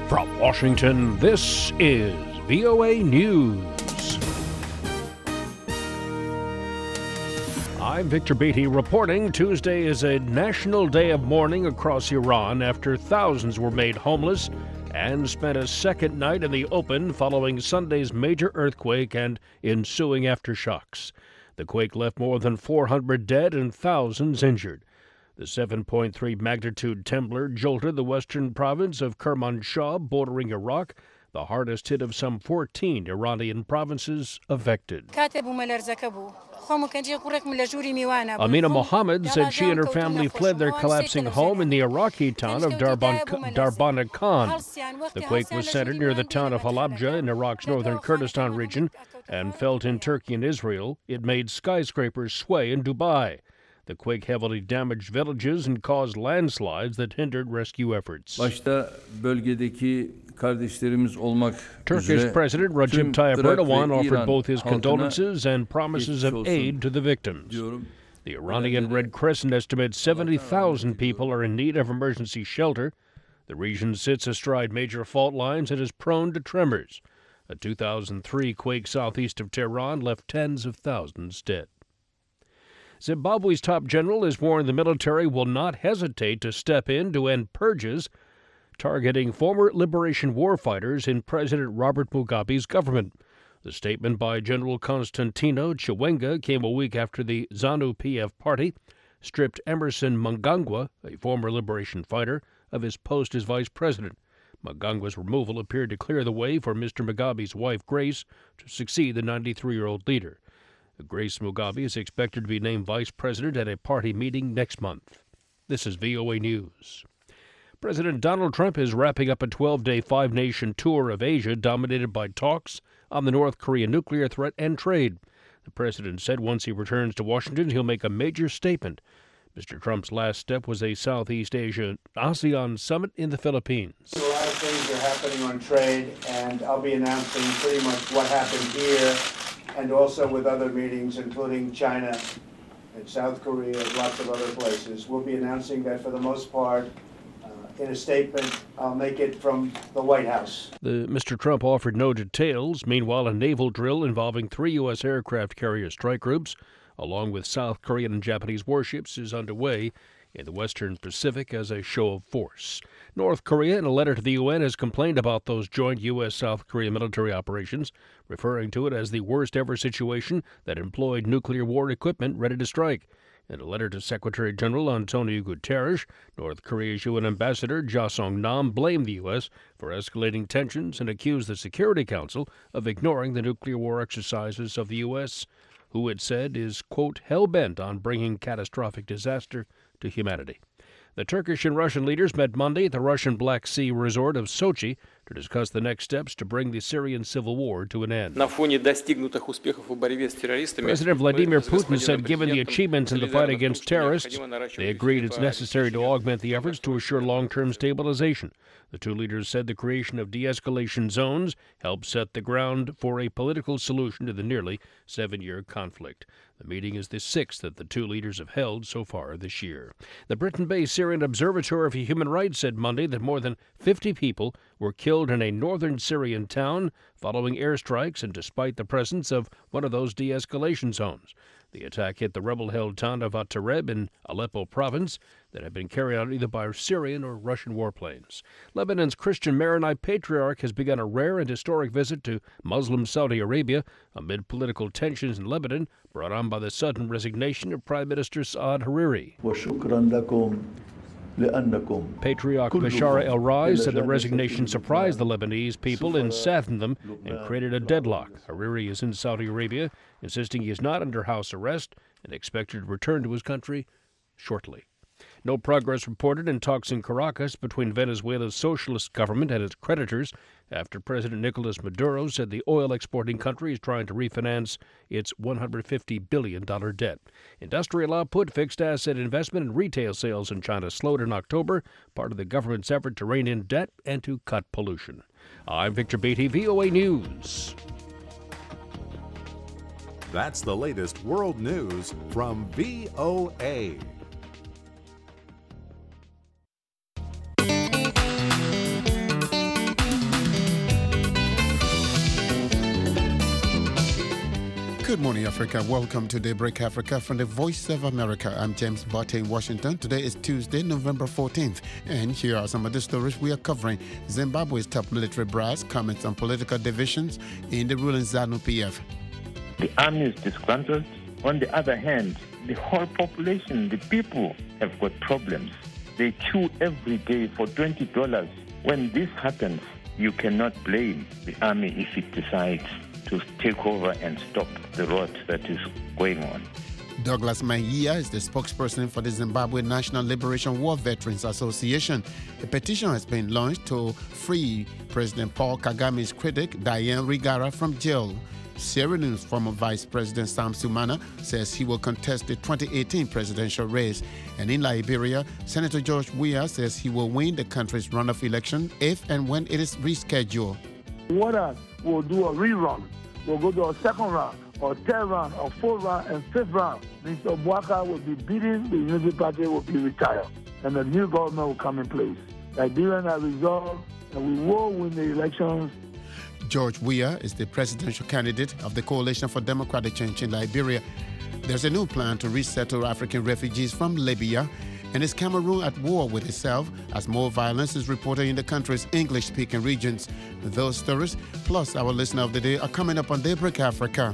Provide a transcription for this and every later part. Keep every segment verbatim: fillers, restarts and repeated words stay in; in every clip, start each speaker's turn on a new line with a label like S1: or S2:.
S1: From Washington, this is V O A News. I'm Victor Beatty reporting. Tuesday is a national day of mourning across Iran after thousands were made homeless and spent a second night in the open following Sunday's major earthquake and ensuing aftershocks. The quake left more than four hundred dead and thousands injured. The seven point three magnitude tremor jolted the western province of Kermanshah, bordering Iraq, the hardest hit of some fourteen Iranian provinces affected. Amina Mohammed said she and her family fled their collapsing home in the Iraqi town of Darban, Darbana Khan. The quake was centered near the town of Halabja in Iraq's northern Kurdistan region and felt in Turkey and Israel. It made skyscrapers sway in Dubai. The quake heavily damaged villages and caused landslides that hindered rescue efforts. Turkish President Recep Tayyip Erdogan offered both his condolences and promises of aid to the victims. The Iranian Red Crescent estimates seventy thousand people are in need of emergency shelter. The region sits astride major fault lines and is prone to tremors. A two thousand three quake southeast of Tehran left tens of thousands dead. Zimbabwe's top general has warned the military will not hesitate to step in to end purges targeting former liberation war fighters in President Robert Mugabe's government. The statement by General Constantino Chiwenga came a week after the ZANU-P F party stripped Emerson Mnangagwa, a former liberation fighter, of his post as vice president. Mnangagwa's removal appeared to clear the way for Mister Mugabe's wife, Grace, to succeed the ninety-three-year-old leader. Grace Mugabe is expected to be named vice president at a party meeting next month. This is V O A News. President Donald Trump is wrapping up a twelve-day five-nation tour of Asia dominated by talks on the North Korean nuclear threat and trade. The president said once he returns to Washington, he'll make a major statement. Mister Trump's last step was a Southeast Asia ASEAN summit in the Philippines.
S2: A lot of things are happening on trade, and I'll be announcing pretty much what happened here and also with other meetings, including China and South Korea, lots of other places. We'll be announcing that for the most part uh, in a statement. I'll make it from the White House.
S1: The Mister Trump offered no details. Meanwhile, a naval drill involving three U S aircraft carrier strike groups, along with South Korean and Japanese warships, is underway in the Western Pacific as a show of force. North Korea, in a letter to the U N, has complained about those joint U S South Korea military operations, referring to it as the worst-ever situation that employed nuclear war equipment ready to strike. In a letter to Secretary General Antonio Guterres, North Korea's U N Ambassador Ja Song-nam blamed the U S for escalating tensions and accused the Security Council of ignoring the nuclear war exercises of the U S, who it said is, quote, hell-bent on bringing catastrophic disaster to humanity. The Turkish and Russian leaders met Monday at the Russian Black Sea resort of Sochi to discuss the next steps to bring the Syrian civil war to an end. President Vladimir Putin said given the achievements in the fight against terrorists, they agreed it's necessary to augment the efforts to assure long-term stabilization. The two leaders said the creation of de-escalation zones helped set the ground for a political solution to the nearly seven-year conflict. The meeting is the sixth that the two leaders have held so far this year. The Britain-based Syrian Observatory for Human Rights said Monday that more than fifty people were killed in a northern Syrian town following airstrikes and despite the presence of one of those de-escalation zones. The attack hit the rebel-held town of At-Tareb in Aleppo province that had been carried out either by Syrian or Russian warplanes. Lebanon's Christian Maronite Patriarch has begun a rare and historic visit to Muslim Saudi Arabia amid political tensions in Lebanon brought on by the sudden resignation of Prime Minister Saad Hariri. Patriarch Bashar el-Rais said the resignation surprised the Lebanese people and saddened them and created a deadlock. Hariri is in Saudi Arabia, insisting he is not under house arrest and expected to return to his country shortly. No progress reported in talks in Caracas between Venezuela's socialist government and its creditors after President Nicolas Maduro said the oil-exporting country is trying to refinance its one hundred fifty billion dollars debt. Industrial output, fixed asset investment, and retail sales in China slowed in October, part of the government's effort to rein in debt and to cut pollution. I'm Victor Beatty, V O A News.
S3: That's the latest world news from V O A.
S4: Good morning, Africa. Welcome to Daybreak Africa from the Voice of America. I'm James Botte in Washington. Today is Tuesday, November fourteenth. And here are some of the stories we are covering. Zimbabwe's top military brass comments on political divisions in the ruling ZANU-P F.
S5: The army is disgruntled. On the other hand, the whole population, the people, have got problems. They queue every day for twenty dollars. When this happens, you cannot blame the army if it decides to take over and stop the rot that is going on.
S4: Douglas Mahia is the spokesperson for the Zimbabwe National Liberation War Veterans Association. A petition has been launched to free President Paul Kagame's critic, Diane Rigara, from jail. Sierra Leone's former Vice President Sam Sumana says he will contest the twenty eighteen presidential race. And in Liberia, Senator George Weah says he will win the country's runoff election if and when it is rescheduled.
S6: Water will do a rerun. We'll go to a second round, or third round, or fourth round, and fifth round. Mister Bwaka will be beaten, the Unity Party will be retired, and the new government will come in place. Liberians are resolved, and we will win the elections.
S4: George Weah is the presidential candidate of the Coalition for Democratic Change in Liberia. There's a new plan to resettle African refugees from Libya, and is Cameroon at war with itself as more violence is reported in the country's English-speaking regions? Those stories, plus our listener of the day, are coming up on Daybreak Africa.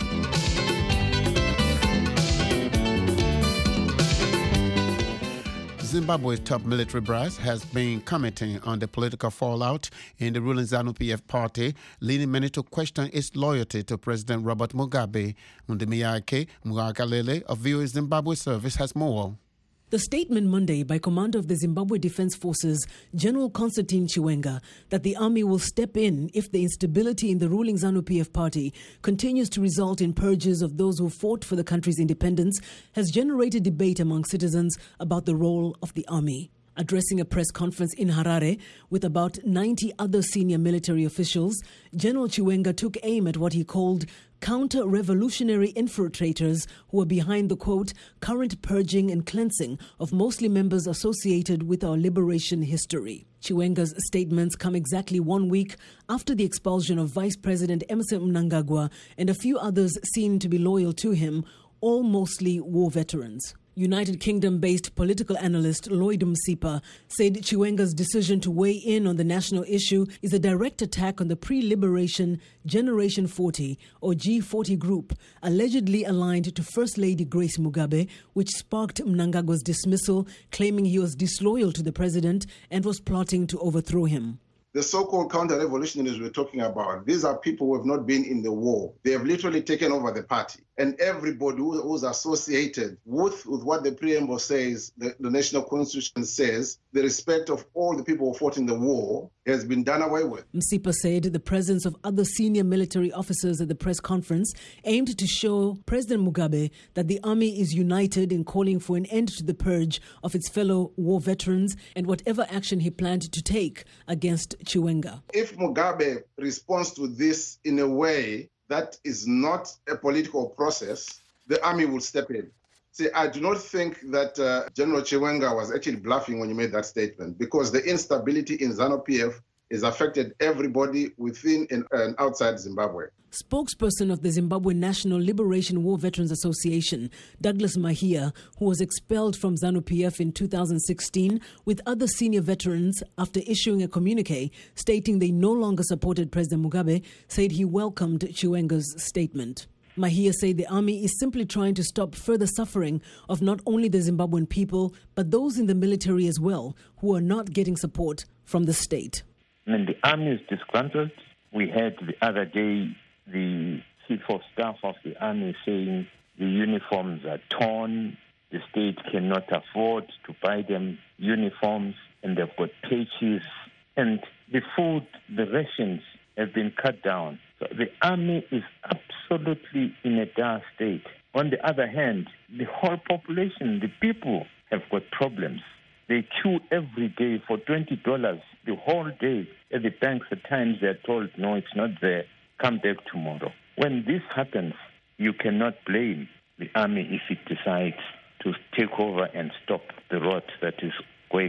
S4: Zimbabwe's top military brass has been commenting on the political fallout in the ruling ZANU-P F party, leading many to question its loyalty to President Robert Mugabe. Undimiyake Mwakalele of V O A Zimbabwe Service has more.
S7: The statement Monday by Commander of the Zimbabwe Defense Forces, General Constantine Chiwenga, that the army will step in if the instability in the ruling ZANU-P F party continues to result in purges of those who fought for the country's independence, has generated debate among citizens about the role of the army. Addressing a press conference in Harare with about ninety other senior military officials, General Chiwenga took aim at what he called counter-revolutionary infiltrators who are behind the, quote, current purging and cleansing of mostly members associated with our liberation history. Chiwenga's statements come exactly one week after the expulsion of Vice President Emmerson Mnangagwa and a few others seen to be loyal to him, all mostly war veterans. United Kingdom-based political analyst Lloyd Msipa said Chiwenga's decision to weigh in on the national issue is a direct attack on the pre-liberation Generation forty, or G forty group, allegedly aligned to First Lady Grace Mugabe, which sparked Mnangagwa's dismissal, claiming he was disloyal to the president and was plotting to overthrow him.
S8: The so-called counter-revolutionaries we're talking about, these are people who have not been in the war. They have literally taken over the party. And everybody who, who's associated with, with what the preamble says, the, the national constitution says, the respect of all the people who fought in the war has been done away with.
S7: Msipa said the presence of other senior military officers at the press conference aimed to show President Mugabe that the army is united in calling for an end to the purge of its fellow war veterans and whatever action he planned to take against Chiwenga.
S8: If Mugabe responds to this in a way that is not a political process, the army will step in. See, I do not think that uh, General Chiwenga was actually bluffing when he made that statement, because the instability in ZANU-P F has affected everybody within and, and outside Zimbabwe.
S7: Spokesperson of the Zimbabwe National Liberation War Veterans Association, Douglas Mahia, who was expelled from ZANU-P F in two thousand sixteen with other senior veterans after issuing a communique stating they no longer supported President Mugabe, said he welcomed Chiwenga's statement. Mahia said the army is simply trying to stop further suffering of not only the Zimbabwean people, but those in the military as well, who are not getting support from the state.
S5: And the army is disgruntled. We had the other day the chief of staff of the army saying the uniforms are torn, the state cannot afford to buy them uniforms, and they've got patches, and the food, the rations have been cut down. So the army is absolutely in a dire state. On the other hand, the whole population, the people, have got problems. They queue every day for twenty dollars the whole day. At the banks at times they're told, no, it's not there, come back tomorrow. When this happens, you cannot blame the army if it decides to take over and stop the rot that is going on.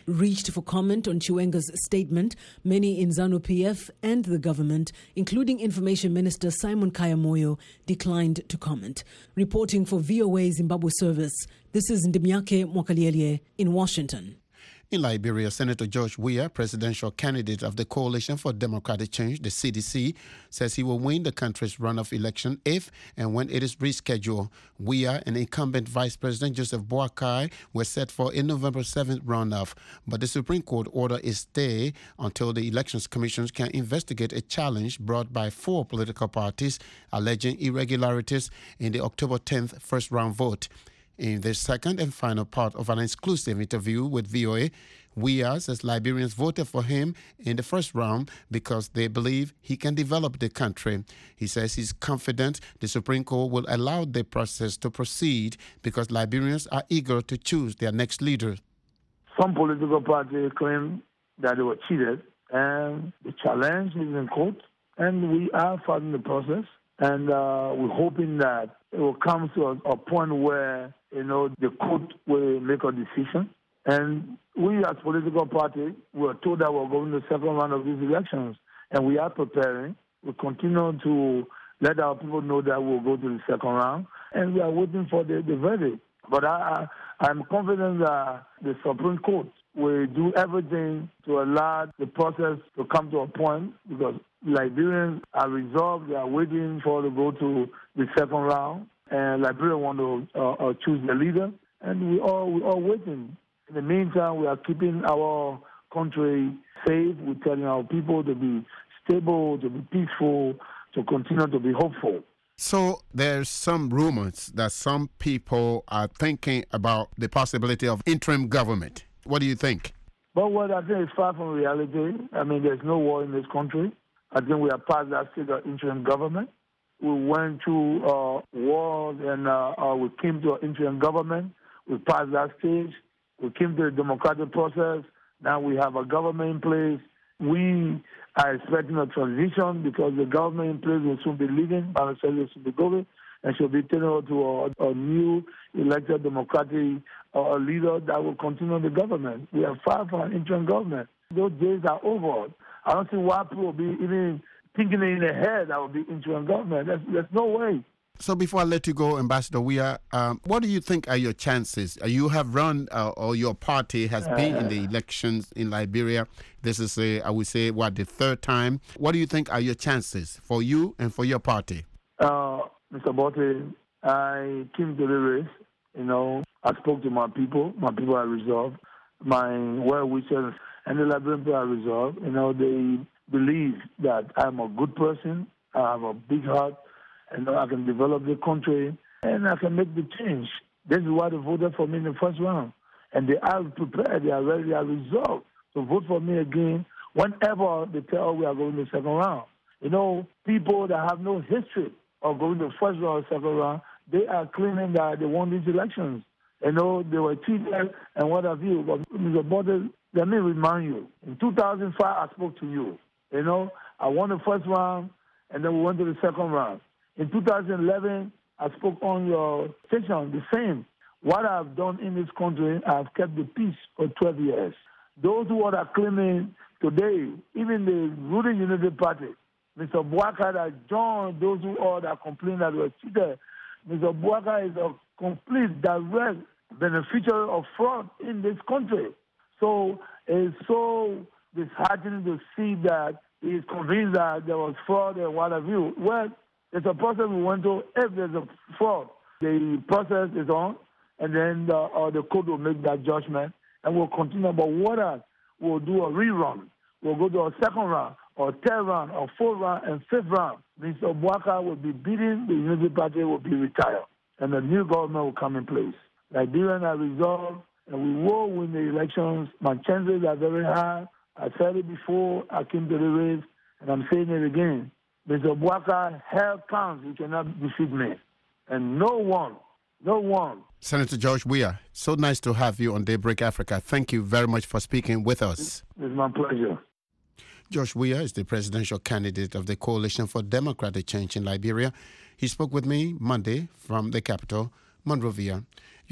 S7: Reached for comment on Chiwenga's statement, many in ZANU-P F and the government, including Information Minister Simon Kaya-Moyo, declined to comment. Reporting for V O A Zimbabwe Service, this is Ndimyake Mwakalielie in Washington.
S4: In Liberia, Senator George Weah, presidential candidate of the Coalition for Democratic Change, the C D C, says he will win the country's runoff election if and when it is rescheduled. Weah and incumbent Vice President Joseph Boakai were set for a November seventh runoff, but the Supreme Court order is stay until the Elections Commission can investigate a challenge brought by four political parties alleging irregularities in the October tenth first-round vote. In the second and final part of an exclusive interview with V O A, Weah says Liberians voted for him in the first round because they believe he can develop the country. He says he's confident the Supreme Court will allow the process to proceed because Liberians are eager to choose their next leader.
S6: Some political parties claim that they were cheated, and the challenge is in court, and we are following the process, and uh, we're hoping that it will come to a, a point where, you know, the court will make a decision. And we as political party, were told that we're going to the second round of these elections. And we are preparing. We continue to let our people know that we'll go to the second round. And we are waiting for the, the verdict. But I, I, I'm confident that the Supreme Court will do everything to allow the process to come to a point, because Liberians are resolved. They are waiting for to go to the second round, and Liberia want to uh, uh, choose the leader, and we all we all waiting. In the meantime, we are keeping our country safe. We're telling our people to be stable, to be peaceful, to continue to be hopeful.
S4: So there's some rumors that some people are thinking about the possibility of interim government. What do you think?
S6: But what I think is far from reality. I mean, there's no war in this country. I think we are past that stage of interim government. We went through uh, wars and uh, uh, we came to an interim government. We passed that stage. We came to the democratic process. Now we have a government in place. We are expecting a transition because the government in place will soon be leaving. Banaseli will soon be going, and she'll be turning over to a, a new elected democratic uh, leader that will continue the government. We are far from an interim government. Those days are over. I don't see why people will be even thinking in their head that will be interim government. There's, there's no way.
S4: So before I let you go, Ambassador Weah, um, what do you think are your chances? Uh, you have run, uh, or your party has uh, been in the elections in Liberia. This is, a, I would say, what, the third time. What do you think are your chances for you and for your party?
S6: Uh, Mister Botte, I came to the race. You know, I spoke to my people. My people are resolved. My well-wishers and the Liberian people are resolved. You know, they believe that I'm a good person. I have a big heart. And I can develop the country, and I can make the change. This is why they voted for me in the first round. And they are prepared, they are ready, they are resolved to vote for me again whenever they tell we are going to the second round. You know, people that have no history of going to the first round or second round, they are claiming that they won these elections. You know, they were cheated and what have you. But Mister Botte, let me remind you, in two thousand five, I spoke to you. You know, I won the first round, and then we went to the second round. In two thousand eleven, I spoke on your station, the same. What I've done in this country, I've kept the peace for twelve years. Those who are claiming today, even the ruling Unity Party, Mister Boakai that joined those who are that complain that were cheated. Mister Boakai is a complete, direct beneficiary of fraud in this country. So it's so disheartening to see that he is convinced that there was fraud and what have you. Well, it's a process we went to. If there's a fraud, the process is on, and then the, uh, the court will make that judgment, and we'll continue. But what else? We'll do a rerun. We'll go to a second round, or third round, or fourth round, and fifth round. Mister Boakai will be beaten, the Unity Party will be retired, and the new government will come in place. Liberians are resolved, and we will win the elections. My chances are very high. I said it before I came to the race, and I'm saying it again. Mister Boakai, hell counts, you cannot defeat me. And no one, no one.
S4: Senator George Weah, so nice to have you on Daybreak Africa. Thank you very much for speaking with us.
S6: It's my pleasure.
S4: George Weah is the presidential candidate of the Coalition for Democratic Change in Liberia. He spoke with me Monday from the capital, Monrovia.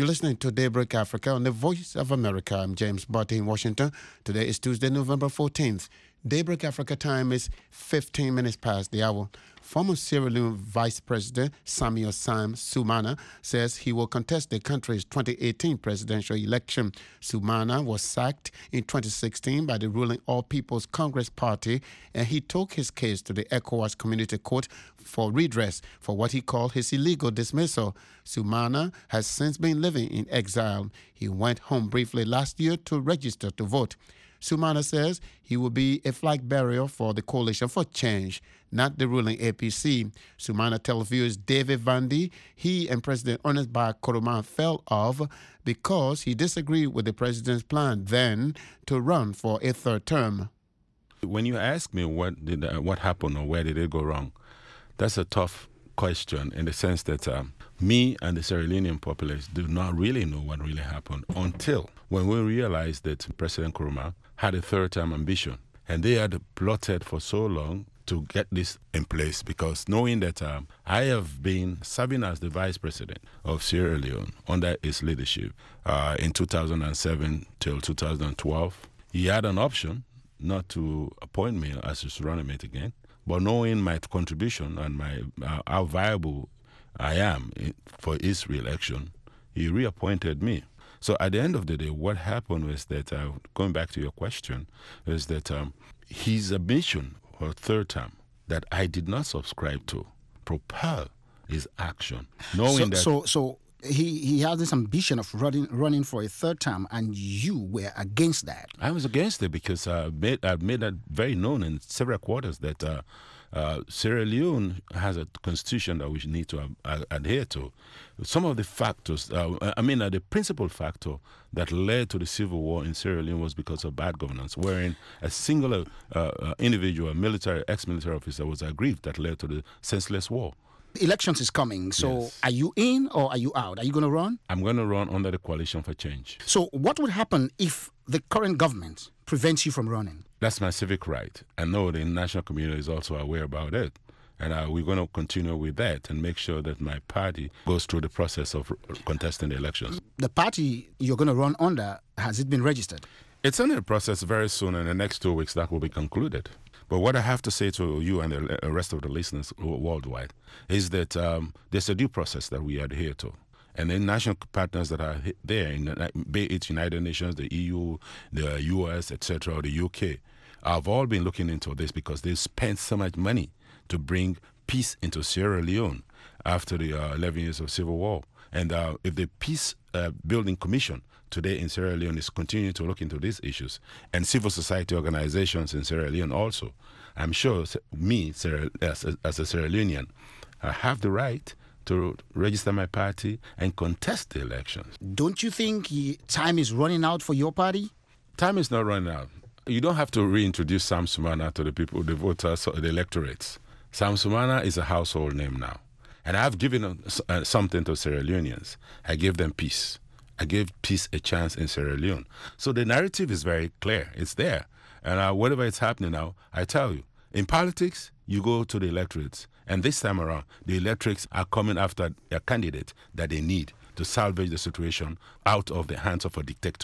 S4: You're listening to Daybreak Africa on the Voice of America. I'm James Botte in Washington. Today is Tuesday, November fourteenth. Daybreak Africa time is fifteen minutes past the hour. Former Sierra Leone Vice President Samuel Sam Sumana says he will contest the country's twenty eighteen presidential election. Sumana was sacked in twenty sixteen by the ruling All People's Congress Party, and he took his case to the ECOWAS Community Court for redress for what he called his illegal dismissal. Sumana has since been living in exile. He went home briefly last year to register to vote. Sumana says he will be a flag bearer for the Coalition for Change, not the ruling A P C. Sumana tells viewers David Vandy he and President Ernest Bai Koroma fell off because he disagreed with the president's plan then to run for a third term.
S9: When you ask me what did uh, what happened or where did it go wrong, that's a tough question in the sense that um, me and the Sierra Leonean populace do not really know what really happened until when we realized that President Koroma had a third-term ambition, and they had plotted for so long to get this in place because knowing that um, I have been serving as the vice president of Sierra Leone under his leadership uh, in two thousand seven till two thousand twelve, he had an option not to appoint me as his running mate again, but knowing my contribution and my uh, how viable I am in, for his re-election, he reappointed me. So at the end of the day, what happened was that, uh, going back to your question, is that um, his ambition for third term that I did not subscribe to propelled his action, knowing
S10: so,
S9: that...
S10: So, so he, he has this ambition of running running for a third term, and you were against that.
S9: I was against it because uh, made, I've made that very known in several quarters that uh, uh, Sierra Leone has a constitution that we need to uh, adhere to. Some of the factors, uh, I mean, uh, the principal factor that led to the civil war in Sierra Leone was because of bad governance, wherein a singular uh, uh, individual, military, ex-military officer was aggrieved that led to the senseless war.
S10: Elections is coming, so
S9: yes.
S10: Are you in or are you out? Are you going to run?
S9: I'm going to run under the Coalition for Change.
S10: So what would happen if the current government prevents you from running?
S9: That's my civic right. I know the international community is also aware about it. And uh, we're going to continue with that and make sure that my party goes through the process of contesting the elections.
S10: The party you're going to run under, has it been registered?
S9: It's in the process very soon. In the next two weeks, that will be concluded. But what I have to say to you and the rest of the listeners worldwide is that um, there's a due process that we adhere to. And the national partners that are there, in, be it United Nations, the E U, the U S, et cetera, or the U K, have all been looking into this because they've spent so much money to bring peace into Sierra Leone after the uh, eleven years of civil war. And uh, if the Peace uh, Building Commission today in Sierra Leone is continuing to look into these issues, and civil society organizations in Sierra Leone also, I'm sure me, Sierra, as, a, as a Sierra Leonean, I have the right to register my party and contest the elections.
S10: Don't you think time is running out for your party?
S9: Time is not running out. You don't have to reintroduce Sam Sumana to the people, the voters, or the electorates. Sam Sumana is a household name now. And I've given uh, something to Sierra Leoneans. I gave them peace. I gave peace a chance in Sierra Leone. So the narrative is very clear. It's there. And uh, whatever is happening now, I tell you, in politics, you go to the electorates. And this time around, the electorates are coming after a candidate that they need to salvage the situation out of the hands of a dictator.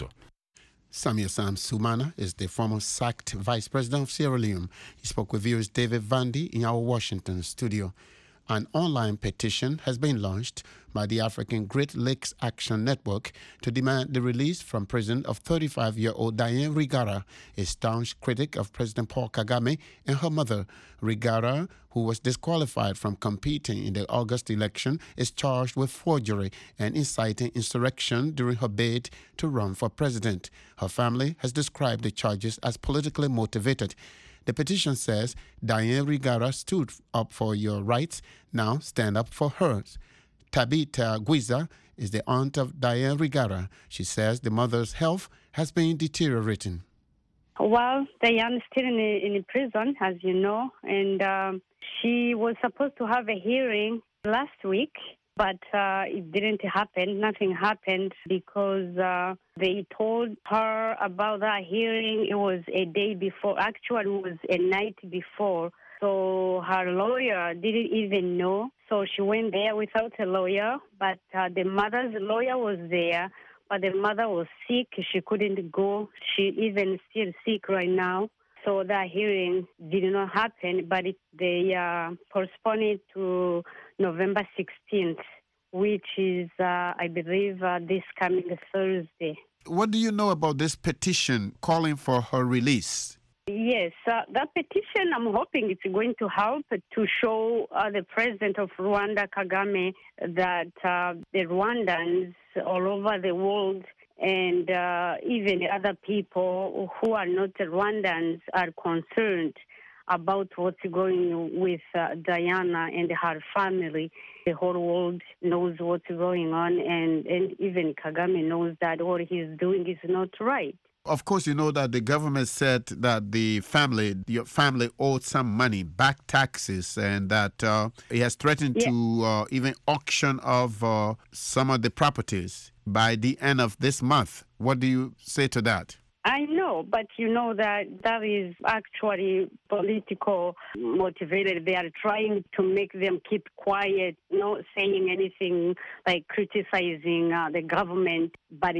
S4: Samuel Sam Sumana is the former sacked vice president of Sierra Leone. He spoke with viewers David Vandy in our Washington studio. An online petition has been launched by the African Great Lakes Action Network to demand the release from prison of thirty-five-year-old Diane Rwigara, a staunch critic of President Paul Kagame, and her mother. Rwigara, who was disqualified from competing in the August election, is charged with forgery and inciting insurrection during her bid to run for president. Her family has described the charges as politically motivated. The petition says, Diane Rwigara stood up for your rights, now stand up for hers. Tabitha Guiza is the aunt of Diane Rwigara. She says the mother's health has been deteriorating.
S11: Well, Diane is still in, in prison, as you know, and um, she was supposed to have a hearing last week, but uh, it didn't happen. Nothing happened because uh, they told her about that hearing. It was a day before. Actually, it was a night before So her lawyer didn't even know. So she went there without a lawyer, but uh, the mother's lawyer was there, but the mother was sick. She couldn't go. She even still sick right now. So that hearing did not happen, but it, they uh, postponed it to November sixteenth, which is, uh, I believe, uh, this coming Thursday.
S4: What do you know about this petition calling for her release?
S11: Yes, uh, that petition, I'm hoping it's going to help to show uh, the president of Rwanda, Kagame, that uh, the Rwandans all over the world and uh, even other people who are not Rwandans are concerned about what's going with uh, Diana and her family. The whole world knows what's going on, and, and even Kagame knows that what he's doing is not right.
S4: Of course, you know that the government said that the family, your family owed some money, back taxes, and that uh, he has threatened yeah. to uh, even auction off uh, some of the properties by the end of this month. What do you say to that?
S11: I know, but you know that that is actually political motivated. They are trying to make them keep quiet, not saying anything like criticizing uh, the government. But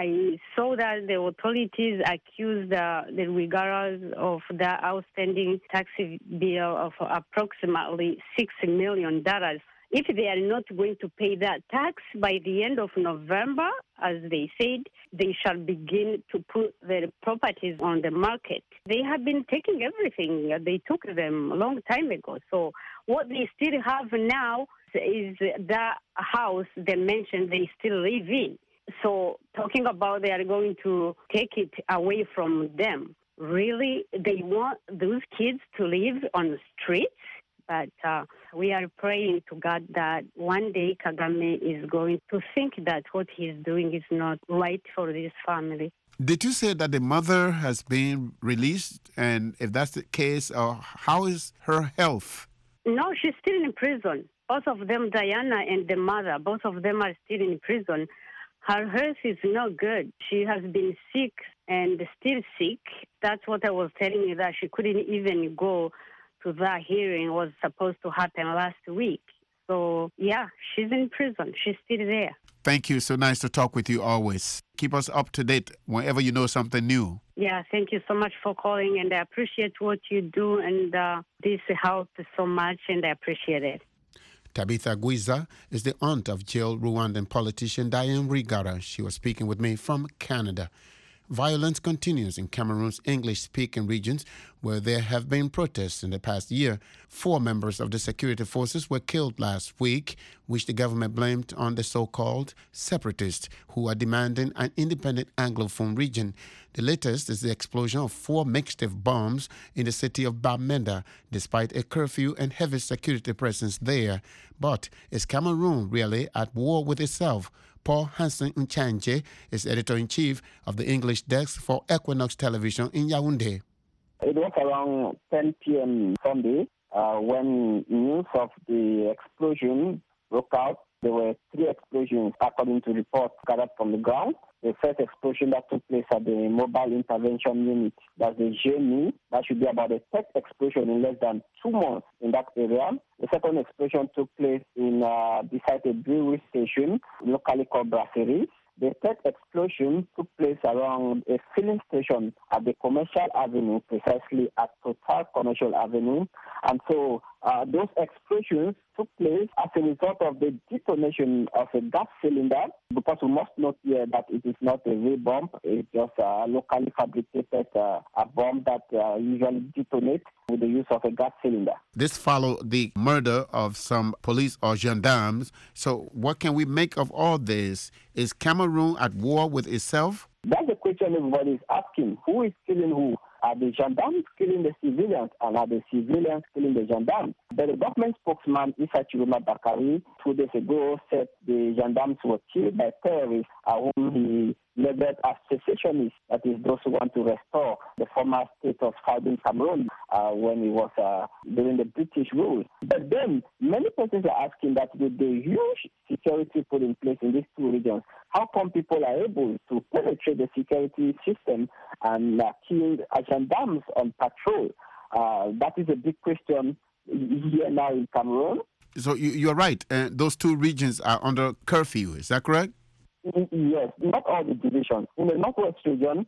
S11: I saw that the authorities accused uh, the Rwigaras of the outstanding tax bill of approximately six million dollars. If they are not going to pay that tax by the end of November, as they said, they shall begin to put their properties on the market. They have been taking everything. They took them a long time ago. So what they still have now is the house they mentioned they still live in. So talking about they are going to take it away from them. Really, they want those kids to live on the streets? But uh, we are praying to God that one day Kagame is going to think that what he's doing is not right for this family.
S4: Did you say that the mother has been released? And if that's the case, uh, how is her health?
S11: No, she's still in prison. Both of them, Diana and the mother, both of them are still in prison. Her health is not good. She has been sick and still sick. That's what I was telling you, that she couldn't even go to that hearing was supposed to happen last week. So, yeah, she's in prison. She's still there.
S4: Thank you. So nice to talk with you always. Keep us up to date whenever you know something new.
S11: Yeah, thank you so much for calling, and I appreciate what you do, and uh, this helped so much, and I appreciate it.
S4: Tabitha Gwiza is the aunt of jailed Rwandan politician Diane Rwigara. She was speaking with me from Canada. Violence continues in Cameroon's English-speaking regions, where there have been protests in the past year. Four members of the security forces were killed last week, which the government blamed on the so-called separatists, who are demanding an independent Anglophone region. The latest is the explosion of four makeshift bombs in the city of Bamenda, despite a curfew and heavy security presence there. But is Cameroon really at war with itself? Paul Hansen Nchanje is editor-in-chief of the English desk for Equinox Television in Yaoundé.
S12: It was around ten p.m. Sunday uh, when news of the explosion broke out. There were three explosions according to reports gathered from the ground. The first explosion that took place at the Mobile Intervention Unit, that's the G M I, that should be about the third explosion in less than two months in that area. The second explosion took place in uh, beside a brewery station, locally called Brasserie. The third explosion took place around a filling station at the Commercial Avenue, precisely at Total Commercial Avenue. And so uh, those explosions took place as a result of the detonation of a gas cylinder, because we must note here that it is not a real bomb. It's just a locally fabricated uh, a bomb that uh, usually detonates with the use of a gas cylinder.
S4: This followed the murder of some police or gendarmes. So what can we make of all this? Is Cameroon at war with itself?
S12: That's the question everybody is asking. Who is killing who? Are the gendarmes killing the civilians, and are the civilians killing the gendarmes? But the government spokesman, Issa Chiroma Bakari, two days ago said the gendarmes were killed by terrorists, uh, whom he labeled as secessionists, that is, those who want to restore the former state of Southern Cameroon uh, when it was uh, during the British rule. But then many persons are asking that with the huge security put in place in these two regions, how come people are able to penetrate the security system and uh, kill uh, gendarmes on patrol? Uh, that is a big question here now in Cameroon.
S4: So you, you're right. Uh, those two regions are under curfew. Is that correct?
S12: Yes, not all the divisions. In the Northwest region,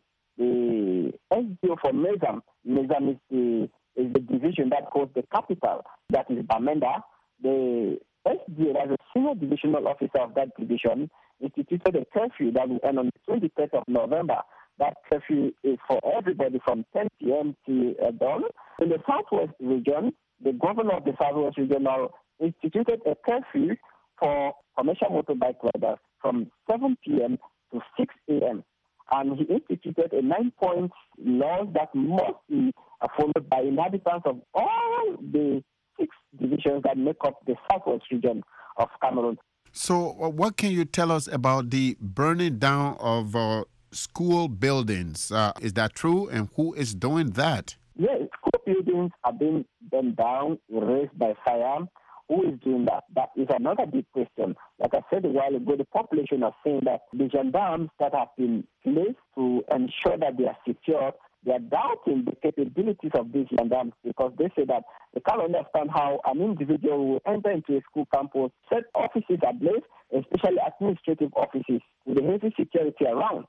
S12: the S D O for Mezam, Mezam is the, is the division that holds the capital, that is Bamenda. The S D O, as a senior divisional officer of that division, instituted a curfew that will end on the twenty-third of November. That curfew is for everybody from ten p.m. to uh, dawn. In the Southwest region, the governor of the Southwest region now instituted a curfew for commercial motorbike riders from seven p.m. to six a.m. And he instituted a nine-point law that must be followed by inhabitants of all the six divisions that make up the Southwest region of Cameroon.
S4: So uh, what can you tell us about the burning down of uh, school buildings? Uh, is that true? And who is doing that?
S12: Yes, school buildings are being burned down, erased by fire. Who is doing that? That is another big question. Like I said a while ago, the population are saying that the gendarmes that have been placed to ensure that they are secure, they are doubting the capabilities of these gendarmes because they say that they can't understand how an individual will enter into a school campus, set offices ablaze, especially administrative offices, with the heavy security around.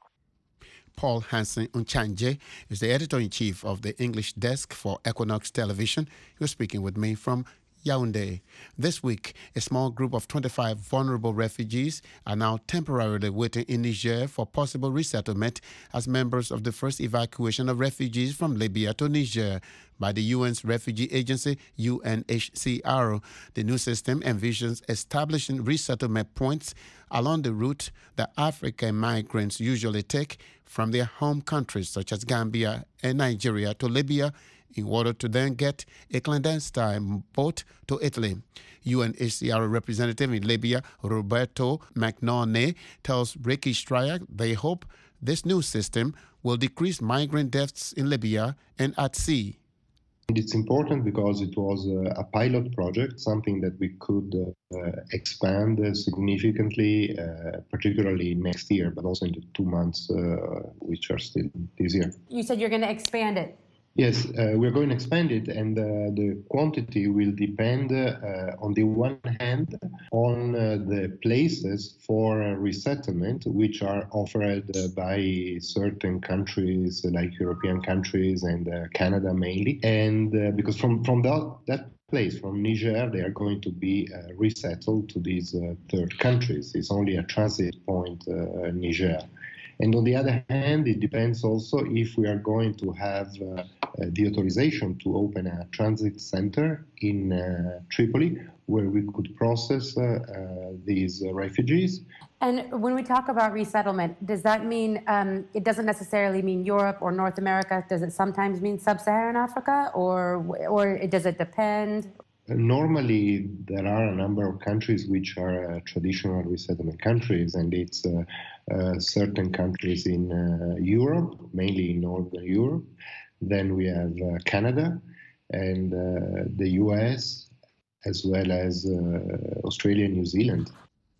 S4: Paul Hansen Unchanje is the editor-in-chief of the English desk for Equinox Television. He was speaking with me from Yaoundé. This week, a small group of twenty-five vulnerable refugees are now temporarily waiting in Niger for possible resettlement as members of the first evacuation of refugees from Libya to Niger by the U N's refugee agency, U N H C R. The new system envisions establishing resettlement points along the route that African migrants usually take from their home countries such as Gambia and Nigeria to Libya in order to then get a clandestine boat to Italy. U N H C R representative in Libya, Roberto Magnone, tells Ricky Stryak they hope this new system will decrease migrant deaths in Libya and at sea.
S13: It's important because it was a pilot project, something that we could uh, expand significantly, uh, particularly next year, but also in the two months uh, which are still this year.
S14: You said you're going to expand it.
S13: Yes, uh, we're going to expand it, and uh, the quantity will depend, uh, on the one hand, on uh, the places for uh, resettlement, which are offered uh, by certain countries, like European countries and uh, Canada mainly. And uh, because from, from that, that place, from Niger, they are going to be uh, resettled to these uh, third countries. It's only a transit point, uh, Niger. And on the other hand, it depends also if we are going to have uh, uh, the authorization to open a transit center in uh, Tripoli, where we could process uh, uh, these uh, refugees.
S14: And when we talk about resettlement, does that mean, um, it doesn't necessarily mean Europe or North America? Does it sometimes mean sub-Saharan Africa, or, or does it depend?
S13: Normally, there are a number of countries which are uh, traditional resettlement countries, and it's uh, uh, certain countries in uh, Europe, mainly in Northern Europe. Then we have uh, Canada and uh, the U S, as well as uh, Australia and New Zealand.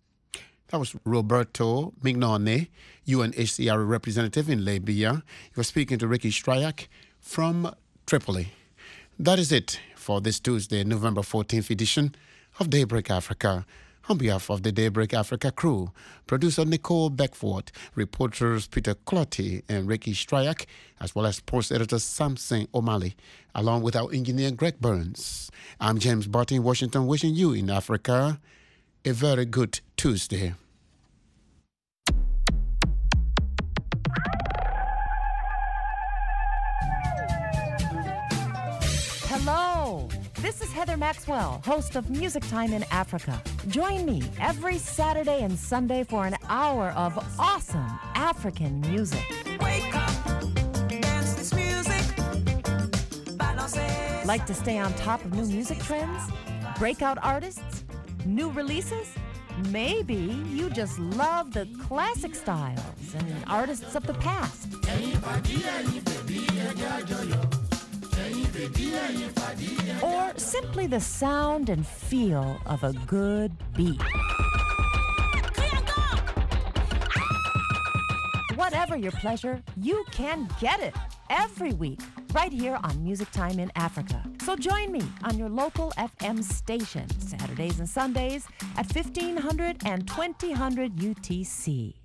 S4: That was Roberto Mignone, U N H C R representative in Libya. He was speaking to Ricky Stryak from Tripoli. That is it for this Tuesday, November fourteenth edition of Daybreak Africa. On behalf of the Daybreak Africa crew, producer Nicole Beckford, reporters Peter Clotty and Ricky Stryak, as well as sports editor Samson O'Malley, along with our engineer Greg Burns. I'm James Barton in Washington, wishing you in Africa a very good Tuesday.
S15: Hello, this is Heather Maxwell, host of Music Time in Africa. Join me every Saturday and Sunday for an hour of awesome African music.
S16: Wake up, dance this music.
S15: Like to stay on top of new music trends? Breakout artists? New releases? Maybe you just love the classic styles and artists of the past. Or simply the sound and feel of a good beat. Whatever your pleasure, you can get it every week right here on Music Time in Africa. So join me on your local F M station, Saturdays and Sundays at fifteen hundred and twenty hundred U T C.